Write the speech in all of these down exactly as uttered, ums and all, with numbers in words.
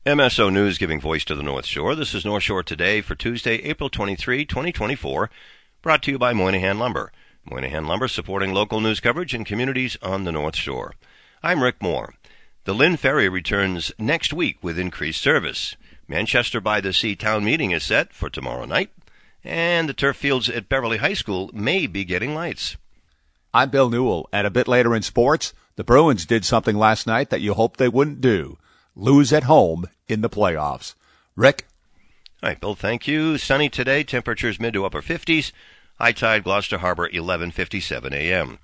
M S O News giving voice to the North Shore. This is North Shore Today for Tuesday, April twenty-third, twenty twenty-four, brought to you by Moynihan Lumber. Moynihan Lumber supporting local news coverage in communities on the North Shore. I'm Rick Moore. The Lynn Ferry returns next week with increased service. Manchester by the Sea town meeting is set for tomorrow night, and the turf fields at Beverly High School may be getting lights. I'm Bill Newell, and a bit later in sports, the Bruins did something last night that you hoped they wouldn't do. Lose at home in the playoffs. Rick? All right, Bill, thank you. Sunny today, temperatures mid to upper fifties. High tide, Gloucester Harbor, eleven fifty-seven a.m.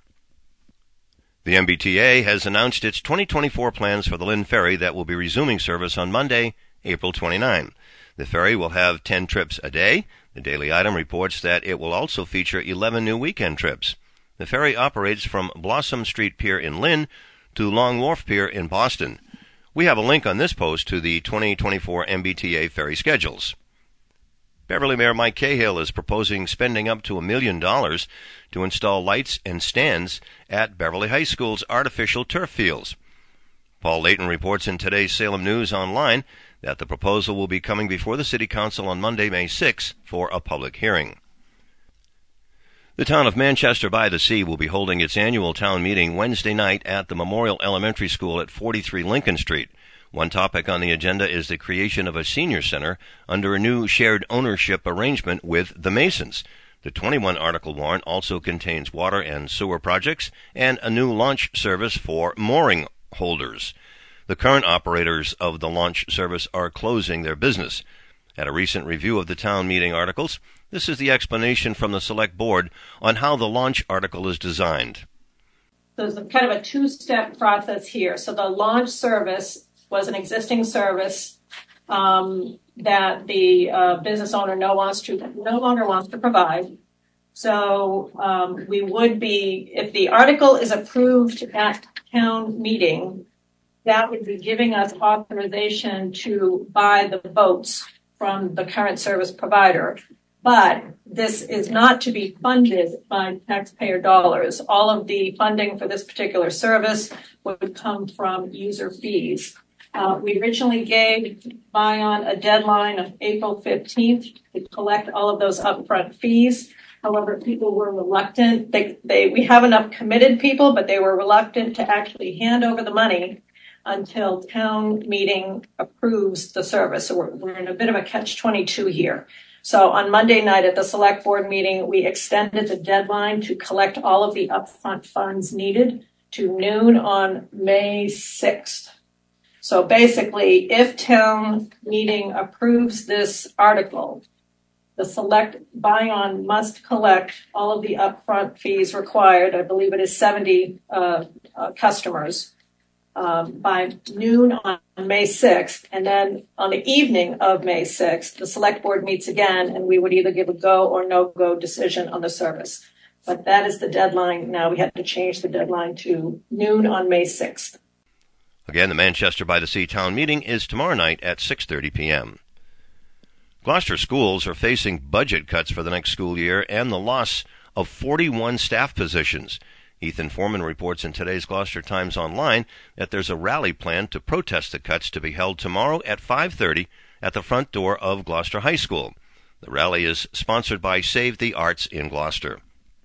The M B T A has announced its twenty twenty-four plans for the Lynn Ferry that will be resuming service on Monday, April twenty-ninth. The ferry will have ten trips a day. The Daily Item reports that it will also feature eleven new weekend trips. The ferry operates from Blossom Street Pier in Lynn to Long Wharf Pier in Boston. We have a link on this post to the twenty twenty-four M B T A ferry schedules. Beverly Mayor Mike Cahill is proposing spending up to a million dollars to install lights and stands at Beverly High School's artificial turf fields. Paul Layton reports in today's Salem News Online that the proposal will be coming before the City Council on Monday, May sixth, for a public hearing. The town of Manchester by the Sea will be holding its annual town meeting Wednesday night at the Memorial Elementary School at forty-three Lincoln Street. One topic on the agenda is the creation of a senior center under a new shared ownership arrangement with the Masons. The twenty-one article warrant also contains water and sewer projects and a new launch service for mooring holders. The current operators of the launch service are closing their business. At a recent review of the town meeting articles, this is the explanation from the Select Board on how the launch article is designed. There's a kind of a two-step process here. So the launch service was an existing service um, that the uh, business owner no, wants to, no longer wants to provide. So um, we would be, if the article is approved at town meeting, that would be giving us authorization to buy the boats from the current service provider. But this is not to be funded by taxpayer dollars. All of the funding for this particular service would come from user fees. Uh, we originally gave Bion a deadline of April fifteenth to collect all of those upfront fees. However, people were reluctant. They, they, we have enough committed people, but they were reluctant to actually hand over the money until town meeting approves the service. So we're, we're in a bit of a catch twenty-two here. So on Monday night at the select board meeting, we extended the deadline to collect all of the upfront funds needed to noon on May sixth. So basically, if town meeting approves this article, the select Bion must collect all of the upfront fees required. I believe it is seventy uh, uh, customers. Um, by noon on May sixth, and then on the evening of May sixth, the select board meets again, and we would either give a go or no go decision on the service. But that is the deadline now. We had to change the deadline to noon on May sixth. Again, the Manchester by the Sea town meeting is tomorrow night at six thirty p.m. Gloucester schools are facing budget cuts for the next school year and the loss of forty-one staff positions. Ethan Foreman reports in today's Gloucester Times Online that there's a rally planned to protest the cuts to be held tomorrow at five thirty at the front door of Gloucester High School. The rally is sponsored by Save the Arts in Gloucester.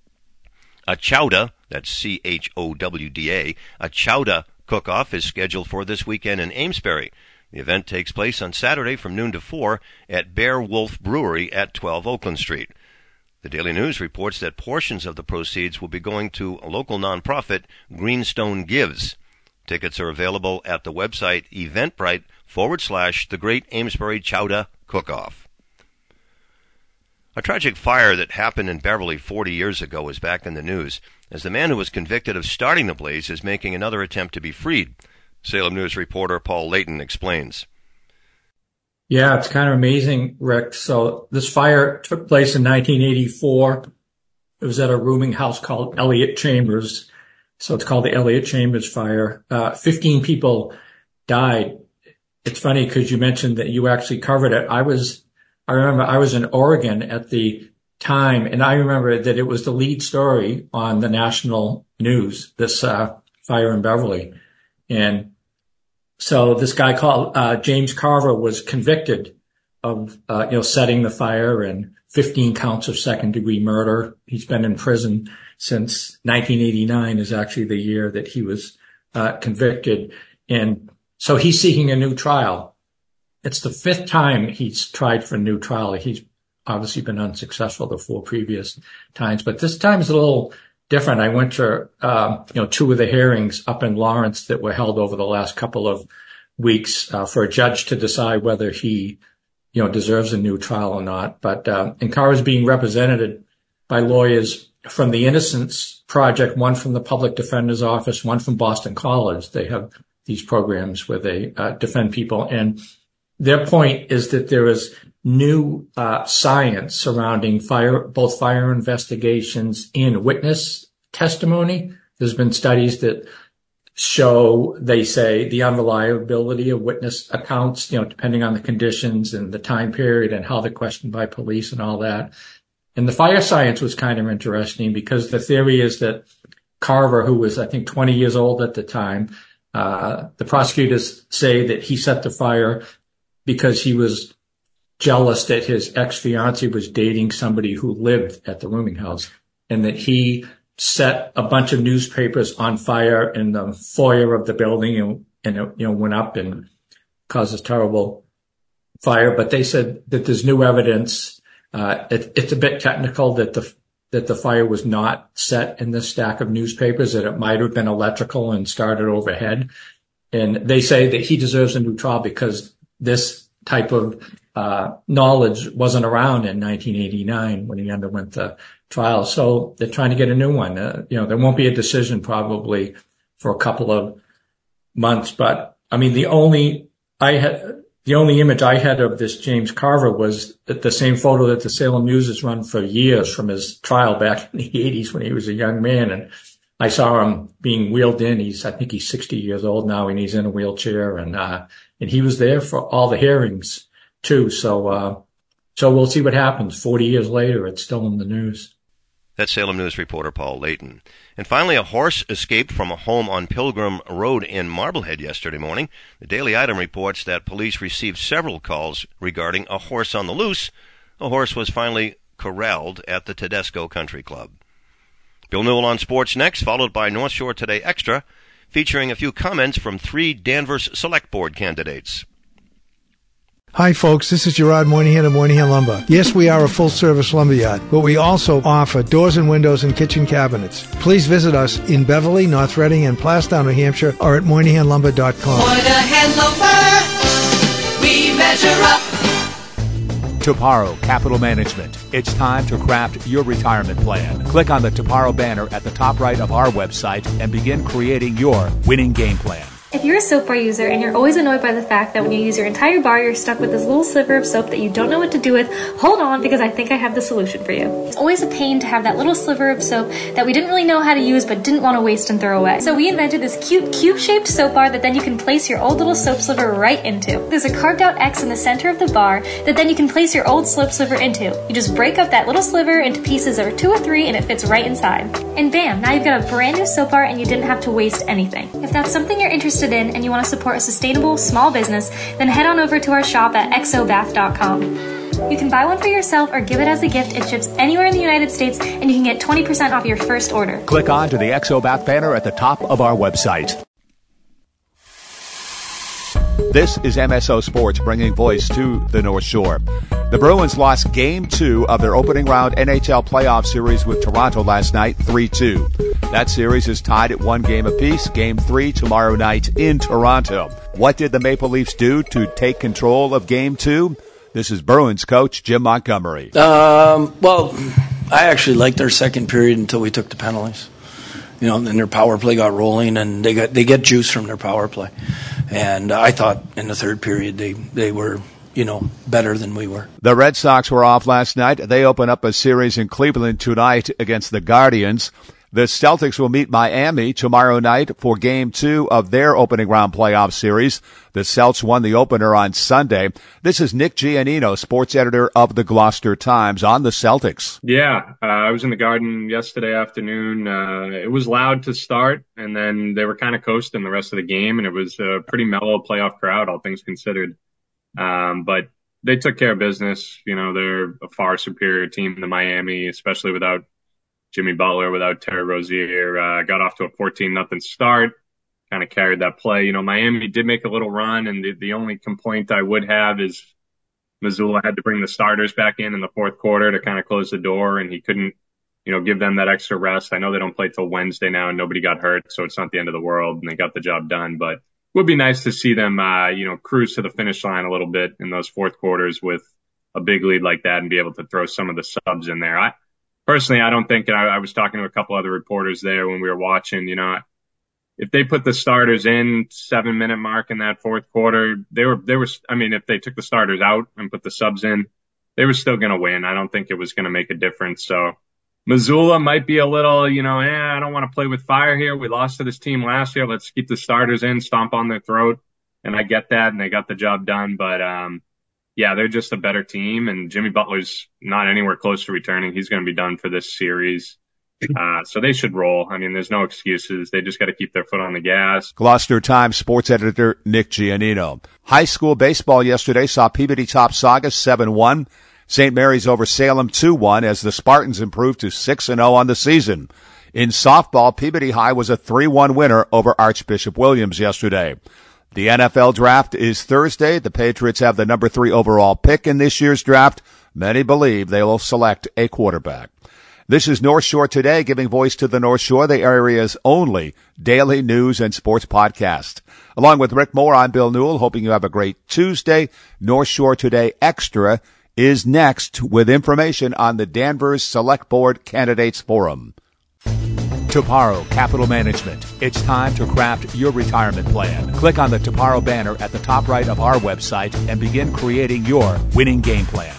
A chowda, that's C H O W D A, a chowda cook-off is scheduled for this weekend in Amesbury. The event takes place on Saturday from noon to four at Bear Wolf Brewery at twelve Oakland Street. The Daily News reports that portions of the proceeds will be going to a local nonprofit, Greenstone Gives. Tickets are available at the website Eventbrite forward slash the Great Amesbury Chowda Cook-Off. A tragic fire that happened in Beverly forty years ago is back in the news, as the man who was convicted of starting the blaze is making another attempt to be freed. Salem News reporter Paul Layton explains. Yeah, it's kind of amazing, Rick. So this fire took place in nineteen eighty-four. It was at a rooming house called Elliott Chambers. So it's called the Elliott Chambers fire. Uh, fifteen people died. It's funny because you mentioned that you actually covered it. I was, I remember I was in Oregon at the time, and I remember that it was the lead story on the national news, this uh, fire in Beverly. And so this guy called uh, James Carver was convicted of uh, you know setting the fire and fifteen counts of second degree murder. He's been in prison since nineteen eighty-nine is actually the year that he was uh, convicted. And so he's seeking a new trial. It's the fifth time he's tried for a new trial. He's obviously been unsuccessful the four previous times, but this time is a little different. I went to, um, you know, two of the hearings up in Lawrence that were held over the last couple of weeks uh, for a judge to decide whether he, you know, deserves a new trial or not. But uh, and Carr is being represented by lawyers from the Innocence Project, one from the Public Defender's Office, one from Boston College. They have these programs where they uh, defend people, and their point is that there is new uh, science surrounding fire, both fire investigations and witness testimony. There's been studies that show, they say, the unreliability of witness accounts, you know, depending on the conditions and the time period and how they're questioned by police and all that. And the fire science was kind of interesting because the theory is that Carver, who was, I think, twenty years old at the time, uh, the prosecutors say that he set the fire because he was jealous that his ex-fiancée was dating somebody who lived at the rooming house, and that he set a bunch of newspapers on fire in the foyer of the building, and, and it, you know, went up and caused this terrible fire. But they said that there's new evidence. Uh, it, it's a bit technical that the that the fire was not set in this stack of newspapers, that it might have been electrical and started overhead. And they say that he deserves a new trial because this type of uh knowledge wasn't around in nineteen eighty-nine when he underwent the trial. So they're trying to get a new one. Uh, you know, there won't be a decision probably for a couple of months. But I mean, the only I had the only image I had of this James Carver was the same photo that the Salem News has run for years from his trial back in the eighties when he was a young man. And I saw him being wheeled in. He's, I think he's sixty years old now, and he's in a wheelchair. And, uh, and he was there for all the hearings too. So, uh, so we'll see what happens. forty years later, it's still in the news. That's Salem News reporter Paul Layton. And finally, a horse escaped from a home on Pilgrim Road in Marblehead yesterday morning. The Daily Item reports that police received several calls regarding a horse on the loose. The horse was finally corralled at the Tedesco Country Club. Bill Newell on sports next, followed by North Shore Today Extra, featuring a few comments from three Danvers Select Board candidates. Hi, folks. This is Gerard Moynihan of Moynihan Lumber. Yes, we are a full-service lumberyard, but we also offer doors and windows and kitchen cabinets. Please visit us in Beverly, North Reading, and Plastown, New Hampshire, or at Moynihan Lumber dot com. Moynihan Lumber, we measure up. Toparo Capital Management. It's time to craft your retirement plan. Click on the Toparo banner at the top right of our website and begin creating your winning game plan. If you're a soap bar user and you're always annoyed by the fact that when you use your entire bar, you're stuck with this little sliver of soap that you don't know what to do with, hold on, because I think I have the solution for you. It's always a pain to have that little sliver of soap that we didn't really know how to use but didn't want to waste and throw away. So we invented this cute cube-shaped soap bar that then you can place your old little soap sliver right into. There's a carved out X in the center of the bar that then you can place your old soap sliver into. You just break up that little sliver into pieces of two or three and it fits right inside. And bam, now you've got a brand new soap bar and you didn't have to waste anything. If that's something you're interested in and you want to support a sustainable small business, then head on over to our shop at exobath dot com. You can buy one for yourself or give it as a gift. It ships anywhere in the United States and you can get twenty percent off your first order. Click on to the Exobath banner at the top of our website. This is M S O Sports, bringing voice to the North Shore. The Bruins lost Game two of their opening round N H L playoff series with Toronto last night, three two. That series is tied at one game apiece. Game three tomorrow night in Toronto. What did the Maple Leafs do to take control of Game two? This is Bruins coach Jim Montgomery. Um, well, I actually liked their second period until we took the penalties. You know, then their power play got rolling, and they got they get juice from their power play. And I thought in the third period they, they were, you know, better than we were. The Red Sox were off last night. They open up a series in Cleveland tonight against the Guardians. The Celtics will meet Miami tomorrow night for Game two of their opening round playoff series. The Celts won the opener on Sunday. This is Nick Giannino, sports editor of the Gloucester Times, on the Celtics. Yeah, uh, I was in the Garden yesterday afternoon. Uh, it was loud to start, and then they were kind of coasting the rest of the game, and it was a pretty mellow playoff crowd, all things considered. Um, but they took care of business. You know, they're a far superior team than Miami, especially without Jimmy Butler, without Terry Rozier. Uh, got off to a fourteen nothing start, kind of carried that play. You know, Miami did make a little run, and the, the only complaint I would have is Mazzulla had to bring the starters back in in the fourth quarter to kind of close the door, and he couldn't, you know, give them that extra rest. I know they don't play till Wednesday now, and nobody got hurt, so it's not the end of the world, and they got the job done. But it would be nice to see them, uh, you know, cruise to the finish line a little bit in those fourth quarters with a big lead like that and be able to throw some of the subs in there. I, Personally, I don't think, and I, I was talking to a couple other reporters there when we were watching, you know, if they put the starters in seven minute mark in that fourth quarter, they were, they were, I mean, if they took the starters out and put the subs in, they were still going to win. I don't think it was going to make a difference. So Mazzulla might be a little, you know, eh, I don't want to play with fire here. We lost to this team last year. Let's keep the starters in, stomp on their throat. And I get that. And they got the job done. But, um, yeah, they're just a better team, and Jimmy Butler's not anywhere close to returning. He's going to be done for this series. Uh, so they should roll. I mean, there's no excuses. They just got to keep their foot on the gas. Gloucester Times sports editor Nick Giannino. High school baseball yesterday saw Peabody top Saugus seven one. Saint Mary's over Salem two one as the Spartans improved to six and oh on the season. In softball, Peabody High was a three one winner over Archbishop Williams yesterday. The N F L draft is Thursday. The Patriots have the number three overall pick in this year's draft. Many believe they will select a quarterback. This is North Shore Today, giving voice to the North Shore, the area's only daily news and sports podcast. Along with Rick Moore, I'm Bill Newell, hoping you have a great Tuesday. North Shore Today Extra is next with information on the Danvers Select Board Candidates Forum. Toparo Capital Management. It's time to craft your retirement plan. Click on the Toparo banner at the top right of our website and begin creating your winning game plan.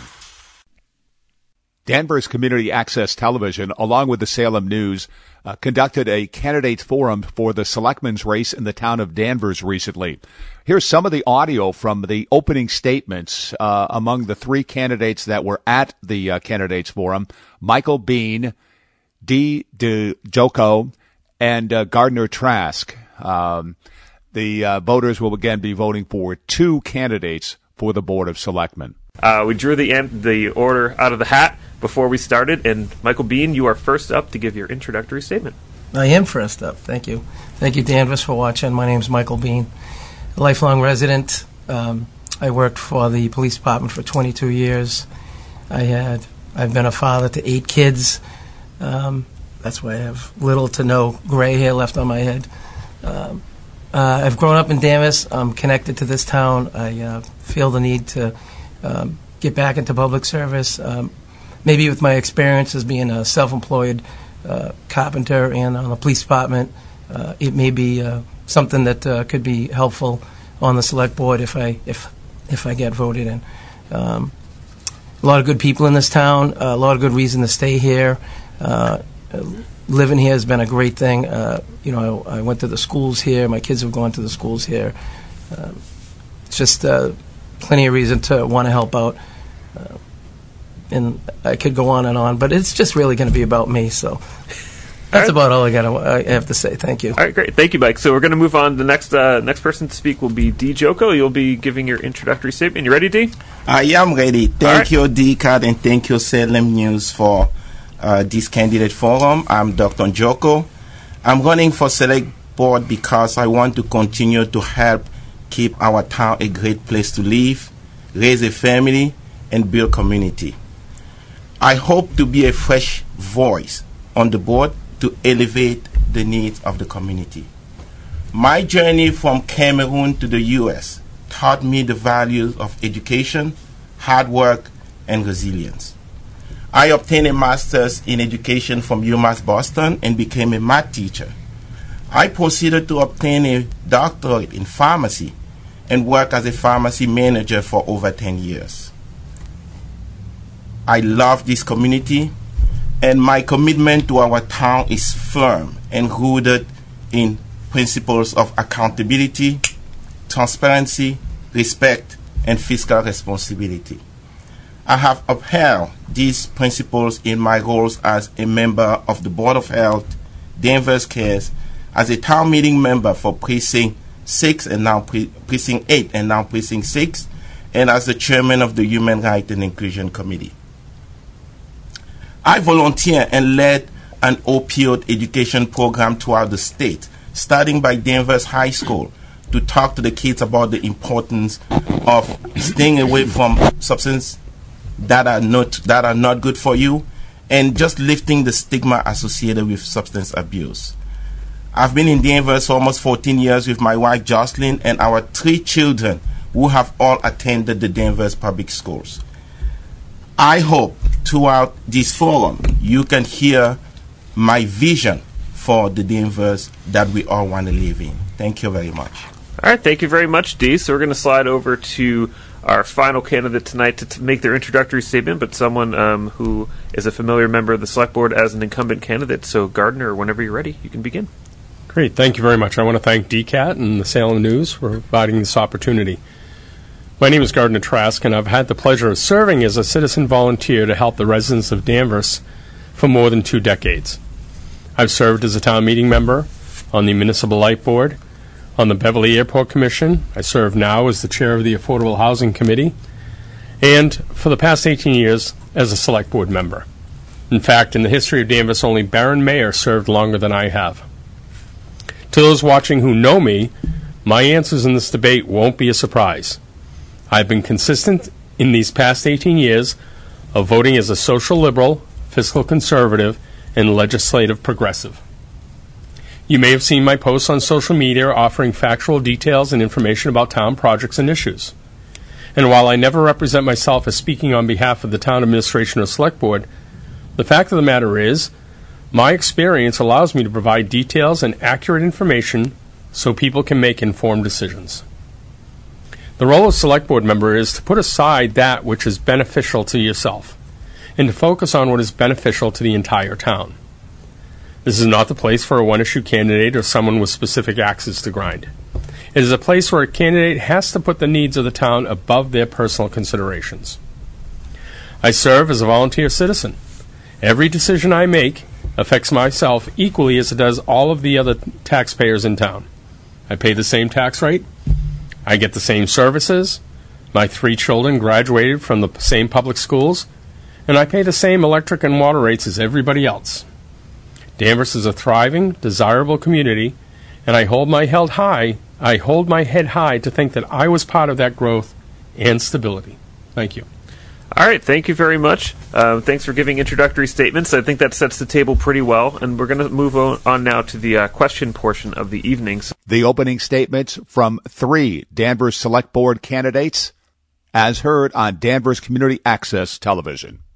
Danvers Community Access Television, along with the Salem News, uh, conducted a candidates forum for the selectmen's race in the town of Danvers recently. Here's some of the audio from the opening statements uh, among the three candidates that were at the uh, candidates forum: Michael Bean, Dee DeJoco, and uh, Gardner Trask. Um, the uh, voters will again be voting for two candidates for the Board of Selectmen. Uh, we drew the the order out of the hat before we started, and Michael Bean, you are first up to give your introductory statement. I am first up. Thank you. Thank you, Danvers, for watching. My name is Michael Bean, a lifelong resident. Um, I worked for the police department for twenty-two years. I had I've been a father to eight kids. Um, that's why I have little to no gray hair left on my head. Um, uh, I've grown up in Danvers. I'm connected to this town. I uh, feel the need to um, get back into public service. Um, maybe with my experience as being a self-employed uh, carpenter and on the police department, uh, it may be uh, something that uh, could be helpful on the select board if I if if I get voted in. Um, a lot of good people in this town. Uh, a lot of good reason to stay here. Uh, living here has been a great thing. Uh, you know, I, I went to the schools here. My kids have gone to the schools here. Um, it's just uh, plenty of reason to want to help out. Uh, and I could go on and on, but it's just really going to be about me. So that's all right. About all I got. I have to say. Thank you. All right, great. Thank you, Mike. So we're going to move on. The next uh, next person to speak will be Dee DeJoco. You'll be giving your introductory statement. You ready, Dee? I am ready. Thank right. you, D-Card, and thank you, Salem News, for Uh, this candidate forum. I'm Doctor Njoko. I'm running for select board because I want to continue to help keep our town a great place to live, raise a family, and build community. I hope to be a fresh voice on the board to elevate the needs of the community. My journey from Cameroon to the U S taught me the values of education, hard work, and resilience. I obtained a master's in education from UMass Boston and became a math teacher. I proceeded to obtain a doctorate in pharmacy and work as a pharmacy manager for over ten years. I love this community and my commitment to our town is firm and rooted in principles of accountability, transparency, respect, and fiscal responsibility. I have upheld these principles in my roles as a member of the Board of Health, Danvers Cares, as a town meeting member for Precinct six and now pre- Precinct eight and now Precinct six, and as the chairman of the Human Rights and Inclusion Committee. I volunteer and led an opioid education program throughout the state, starting by Danvers High School, to talk to the kids about the importance of staying away from substances that are not that are not good for you, and just lifting the stigma associated with substance abuse. I've been in Danvers for almost fourteen years with my wife Jocelyn and our three children, who have all attended the Danvers public schools. I hope throughout this forum you can hear my vision for the Danvers that we all want to live in. Thank you very much. All right, thank you very much, Dee. So we're going to slide over to our final candidate tonight to t- make their introductory statement, but someone um, who is a familiar member of the Select Board as an incumbent candidate. So, Gardner, whenever you're ready, you can begin. Great. Thank you very much. I want to thank D C A T and the Salem News for providing this opportunity. My name is Gardner Trask, and I've had the pleasure of serving as a citizen volunteer to help the residents of Danvers for more than two decades. I've served as a town meeting member, on the Municipal Light Board, on the Beverly Airport Commission. I serve now as the chair of the Affordable Housing Committee, and for the past eighteen years as a Select Board member. In fact, in the history of Danvers, only Baron Mayer served longer than I have. To those watching who know me, my answers in this debate won't be a surprise. I've been consistent in these past eighteen years of voting as a social liberal, fiscal conservative, and legislative progressive. You may have seen my posts on social media offering factual details and information about town projects and issues. And while I never represent myself as speaking on behalf of the town administration or select board, the fact of the matter is, my experience allows me to provide details and accurate information so people can make informed decisions. The role of select board member is to put aside that which is beneficial to yourself and to focus on what is beneficial to the entire town. This is not the place for a one-issue candidate or someone with specific axes to grind. It is a place where a candidate has to put the needs of the town above their personal considerations. I serve as a volunteer citizen. Every decision I make affects myself equally as it does all of the other taxpayers in town. I pay the same tax rate. I get the same services. My three children graduated from the same public schools, and I pay the same electric and water rates as everybody else. Danvers is a thriving, desirable community, and I hold my head high. I hold my head high to think that I was part of that growth and stability. Thank you. All right, thank you very much. Uh, thanks for giving introductory statements. I think that sets the table pretty well, and we're going to move on, on now to the uh, question portion of the evening. The opening statements from three Danvers Select Board candidates, as heard on Danvers Community Access Television.